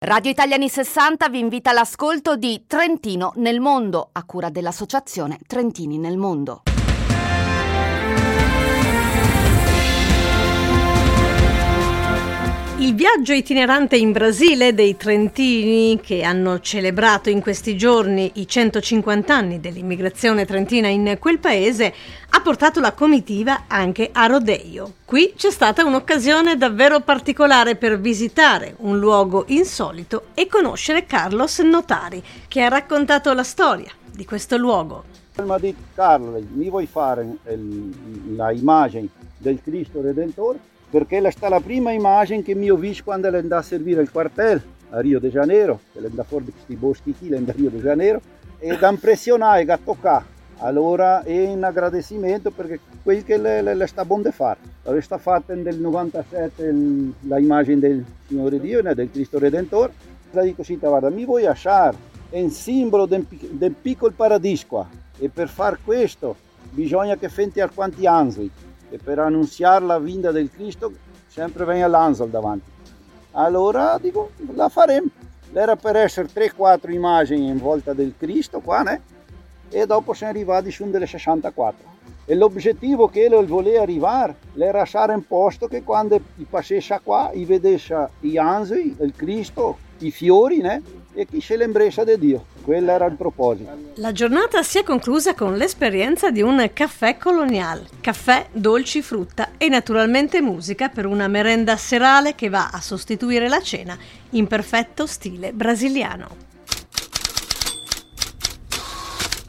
Radio Italiani 60 vi invita all'ascolto di Trentino nel mondo, a cura dell'associazione Trentini nel mondo. Il viaggio itinerante in Brasile dei trentini, che hanno celebrato in questi giorni i 150 anni dell'immigrazione trentina in quel paese, ha portato la comitiva anche a Rodeio. Qui c'è stata un'occasione davvero particolare per visitare un luogo insolito e conoscere Carlos Notari, che ha raccontato la storia di questo luogo. Mi ha detto: Carlo, mi vuoi fare la immagine del Cristo Redentore? Perché è stata la prima immagine che mi ho visto quando è andata a servire il quartel a Rio de Janeiro, che è andata fuori di questi boschi qui, è andata a Rio de Janeiro, e da impressionare, da toccare. Allora è un agradecimento perché quel che le sta buono da fare. È stata fatta nel 97 la immagine del Signore Dio, del Cristo Redentore. La dico così: guarda, mi vuoi lasciare, è un simbolo del piccolo paradiso qua, e per far questo bisogna che fenti alquanti anzi. E per annunziare la vinta del Cristo sempre viene l'Ansel davanti. Allora dico, la faremo. Era per essere 3-4 immagini in volta del Cristo qua, né? E dopo siamo arrivati su delle 64. E l'obiettivo che lui voleva arrivare era lasciare un posto che quando passesse qua, vedesse gli angeli, il Cristo, i fiori, né? E chi se l'embressa di Dio. Quello era il proposito. La giornata si è conclusa con l'esperienza di un caffè colonial, caffè, dolci, frutta e naturalmente musica per una merenda serale che va a sostituire la cena in perfetto stile brasiliano.